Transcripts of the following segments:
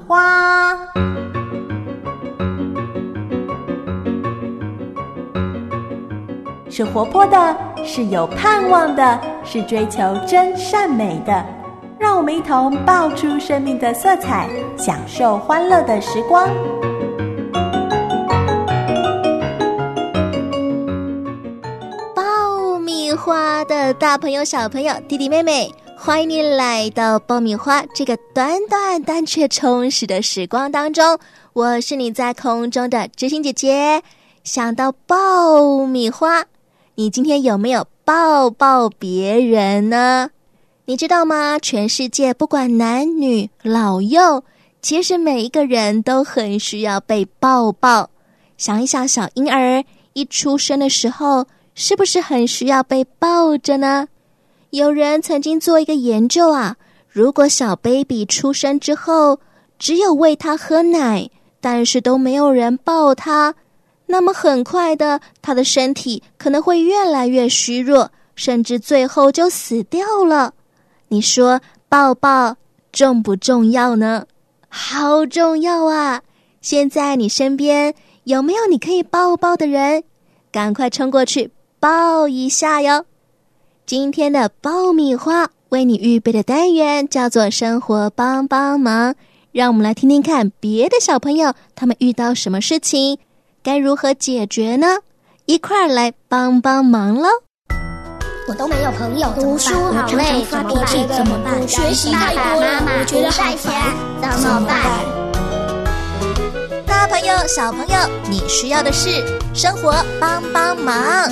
花。是活泼的，是有盼望的，是追求真善美的。让我们一同爆出生命的色彩，享受欢乐的时光。 爆米花的大朋友、小朋友、弟弟妹妹，欢迎你来到爆米花这个短短但却充实的时光当中。我是你在空中的知心姐姐。想到爆米花，你今天有没有抱抱别人呢？你知道吗？全世界不管男女老幼，其实每一个人都很需要被抱抱。想一想，小婴儿一出生的时候，是不是很需要被抱着呢？有人曾经做一个研究啊，如果小 baby 出生之后，只有喂他喝奶，但是都没有人抱他，那么很快的，他的身体可能会越来越虚弱，甚至最后就死掉了。你说抱抱重不重要呢？好重要啊！现在你身边有没有你可以抱抱的人？赶快冲过去抱一下哟！今天的爆米花为你预备的单元叫做生活帮帮忙，让我们来听听看别的小朋友他们遇到什么事情，该如何解决呢？一块儿来帮帮忙咯！ 我都没有朋友，读书好累，发脾气怎么办？学习太多了，我觉得好烦，怎么办？ 大朋友、小朋友，你需要的是生活帮帮忙。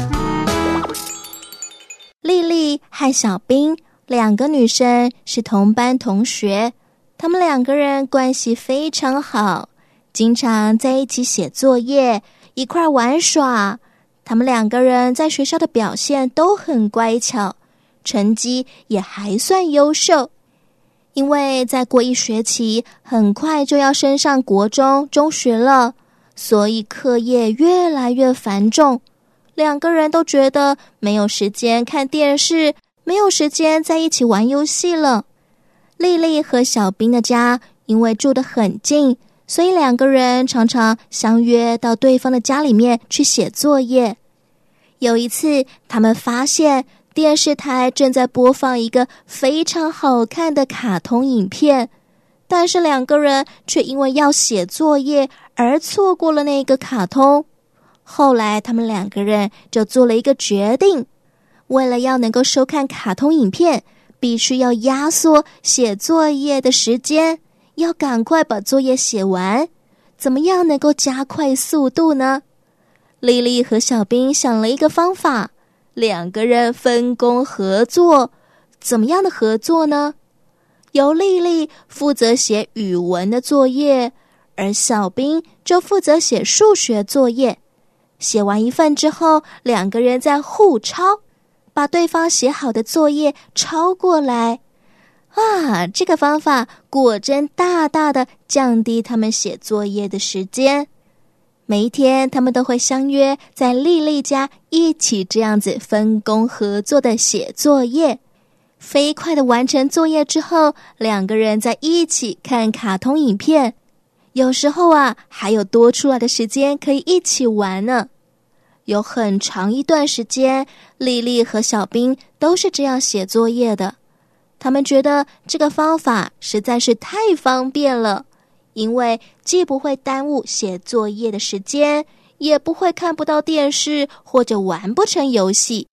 丽丽和小冰两个女生是同班同学，她们两个人关系非常好，经常在一起写作业，一块玩耍。他们两个人在学校的表现都很乖巧，成绩也还算优秀。因为再过一学期，很快就要升上国中、中学了，所以课业越来越繁重。两个人都觉得没有时间看电视，没有时间在一起玩游戏了。丽丽和小冰的家因为住得很近，所以两个人常常相约到对方的家里面去写作业。有一次，他们发现电视台正在播放一个非常好看的卡通影片，但是两个人却因为要写作业而错过了那个卡通。后来他们两个人就做了一个决定，为了要能够收看卡通影片，必须要压缩写作业的时间，要赶快把作业写完。怎么样能够加快速度呢？丽丽和小冰想了一个方法，两个人分工合作。怎么样的合作呢？由丽丽负责写语文的作业，而小冰就负责写数学作业。写完一份之后，两个人再互抄，把对方写好的作业抄过来。啊，这个方法果真大大的降低他们写作业的时间。每一天他们都会相约在丽丽家一起这样子分工合作的写作业。飞快的完成作业之后，两个人在一起看卡通影片。有时候啊，还有多出来的时间可以一起玩呢。有很长一段时间，丽丽和小冰都是这样写作业的。他们觉得这个方法实在是太方便了，因为既不会耽误写作业的时间，也不会看不到电视或者玩不成游戏。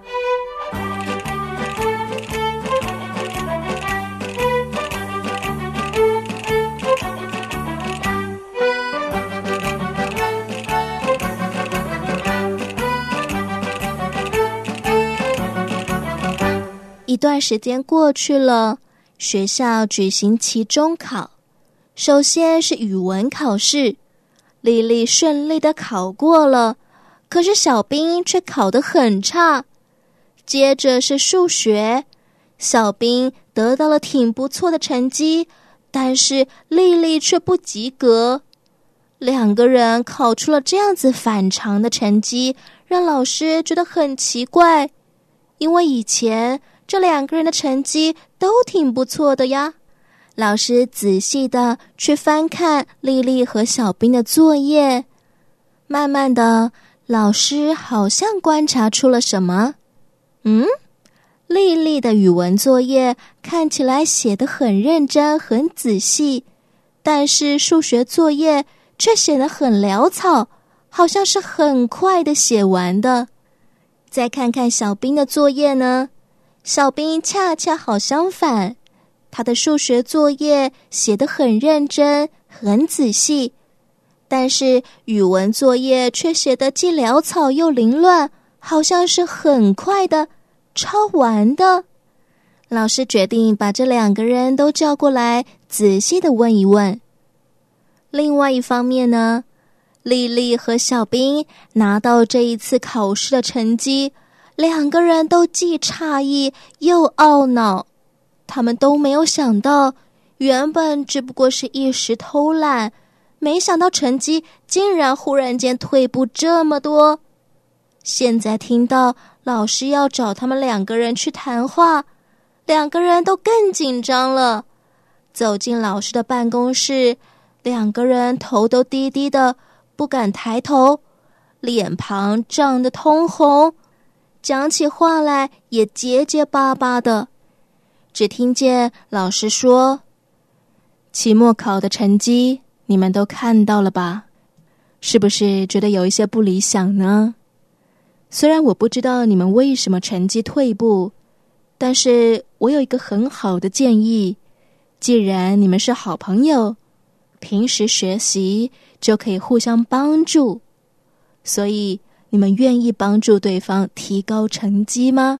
一段时间过去了，学校举行期中考。首先是语文考试，丽丽顺利的考过了，可是小冰却考得很差。接着是数学，小冰得到了挺不错的成绩，但是丽丽却不及格。两个人考出了这样子反常的成绩，让老师觉得很奇怪，因为以前这两个人的成绩都挺不错的呀。 老师仔细的去翻看丽丽和小兵的作业，慢慢的，老师好像观察出了什么。丽丽的语文作业看起来写得很认真很仔细，但是数学作业却写得很潦草，好像是很快的写完的。再看看小兵的作业呢，小兵恰恰好相反，他的数学作业写得很认真很仔细，但是语文作业却写得既潦草又凌乱，好像是很快的抄完的。老师决定把这2个人都叫过来，仔细的问一问。另外一方面呢，丽丽和小兵拿到这一次考试的成绩，2个人都既诧异又懊恼。他们都没有想到，原本只不过是一时偷懒，没想到成绩竟然忽然间退步这么多。现在听到老师要找他们2个人去谈话，2个人都更紧张了。走进老师的办公室，2个人头都低低的，不敢抬头，脸庞涨得通红，讲起话来也结结巴巴的。只听见老师说：“期末考的成绩你们都看到了吧？是不是觉得有一些不理想呢？虽然我不知道你们为什么成绩退步，但是我有一个很好的建议，既然你们是好朋友，平时学习就可以互相帮助，所以你们愿意帮助对方提高成绩吗？”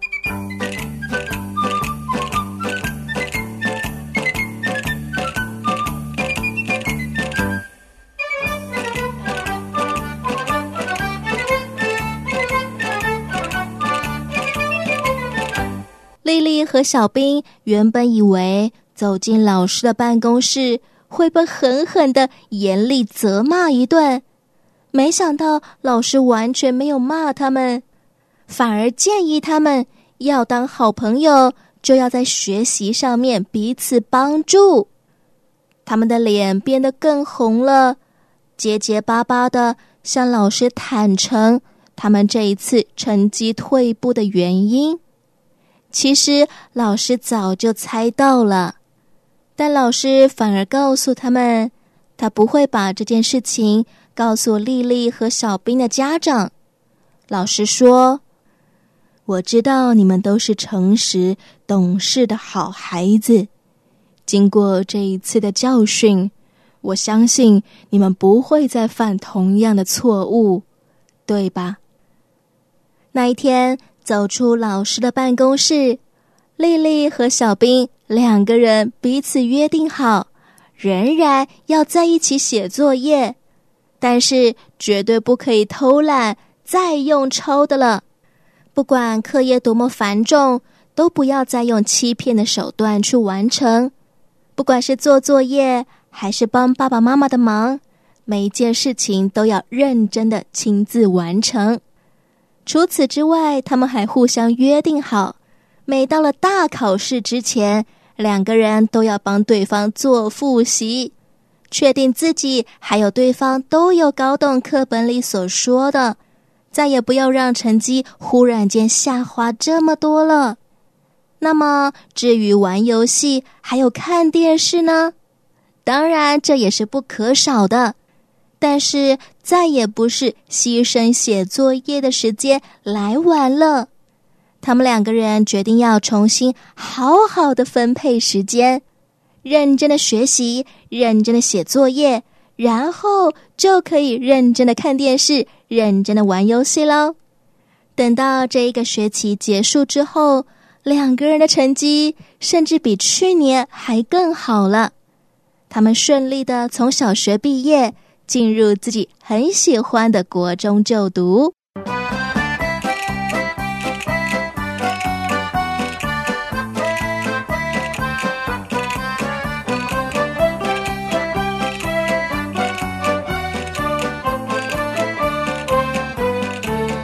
丽丽和小兵原本以为走进老师的办公室会被狠狠地严厉责骂一顿，没想到老师完全没有骂他们，反而建议他们要当好朋友，就要在学习上面彼此帮助。他们的脸变得更红了，结结巴巴的向老师坦诚他们这一次成绩退步的原因。其实老师早就猜到了，但老师反而告诉他们，他不会把这件事情告诉丽丽和小兵的家长。老师说：“我知道你们都是诚实懂事的好孩子，经过这一次的教训，我相信你们不会再犯同样的错误，对吧？”那一天走出老师的办公室，丽丽和小兵2个人彼此约定好，仍然要在一起写作业，但是绝对不可以偷懒再用抄的了。不管课业多么繁重，都不要再用欺骗的手段去完成。不管是做作业还是帮爸爸妈妈的忙，每一件事情都要认真的亲自完成。除此之外，他们还互相约定好，每到了大考试之前，2个人都要帮对方做复习，确定自己还有对方都有搞懂课本里所说的，再也不要让成绩忽然间下滑这么多了。那么至于玩游戏还有看电视呢，当然这也是不可少的，但是再也不是牺牲写作业的时间来玩了。他们2个人决定要重新好好的分配时间，认真的学习，认真的写作业，然后就可以认真的看电视，认真的玩游戏咯。等到这一个学期结束之后，2个人的成绩甚至比去年还更好了。他们顺利的从小学毕业，进入自己很喜欢的国中就读。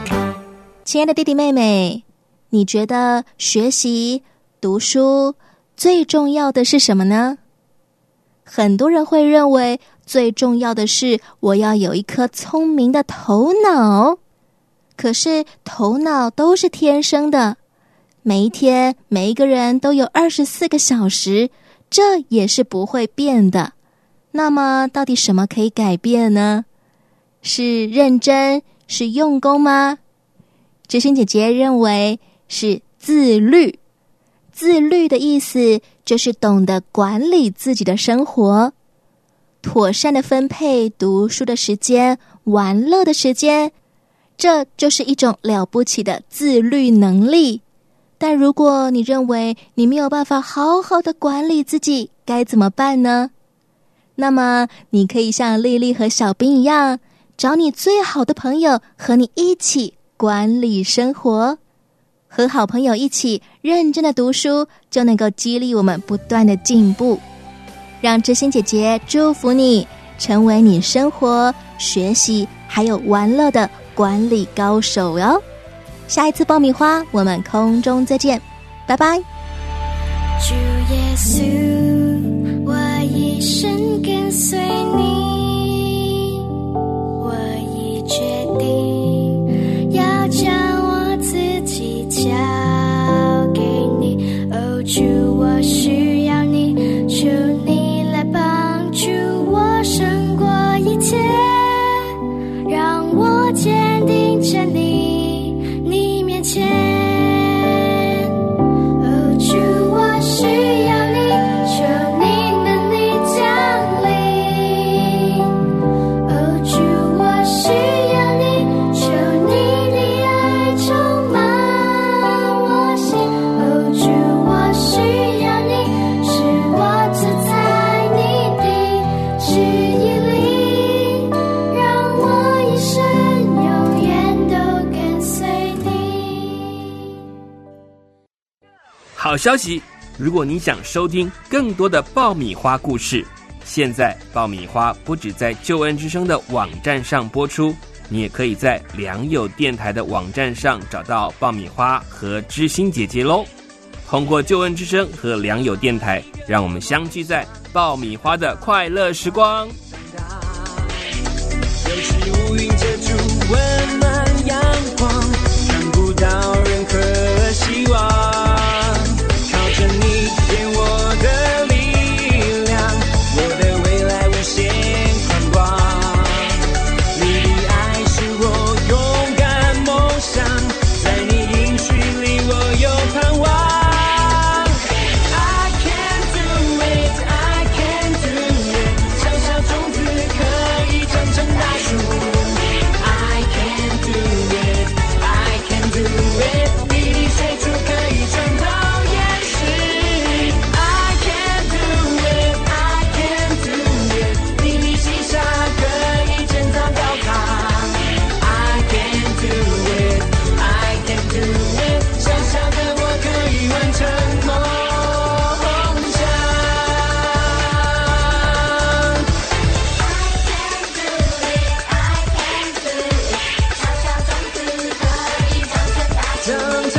亲爱的弟弟妹妹，你觉得学习、读书最重要的是什么呢？很多人会认为最重要的是我要有一颗聪明的头脑。可是头脑都是天生的，每一天每一个人都有24个小时，这也是不会变的。那么到底什么可以改变呢？是认真，是用功吗？知心姐姐认为是自律。自律的意思就是懂得管理自己的生活，妥善的分配读书的时间、玩乐的时间，这就是一种了不起的自律能力。但如果你认为你没有办法好好的管理自己，该怎么办呢？那么你可以像丽丽和小兵一样，找你最好的朋友和你一起管理生活。和好朋友一起认真的读书，就能够激励我们不断的进步。让知心姐姐祝福你，成为你生活、学习还有玩乐的管理高手哟。下一次爆米花我们空中再见，拜拜。 主耶稣，我一生跟随你，我已决定要将我自己交给你。哦，主，我需要你，求你来帮助我胜过一切，让我坚定站立你面前。 好消息，如果你想收听更多的爆米花故事，现在爆米花不只在救恩之声的网站上播出，你也可以在良友电台的网站上找到爆米花和知心姐姐咯。通过救恩之声和良友电台，让我们相聚在爆米花的快乐时光。 有时乌云遮住温暖阳光，看不到任何希望，靠着你给我的力量，我的未来无限宽广。你的爱是我勇敢梦想，在你应许里我有盼望。I can do it, I can do it， 小小种子可以长成大树。I can do it, I can do it， 一滴水珠可以穿透岩石。I can do it, I can do it， 你的细沙可以建造高塔。I can do it, I can do it， 小小的我可以完成梦想。I can do it, I can do it， 小小种子可以长成大树。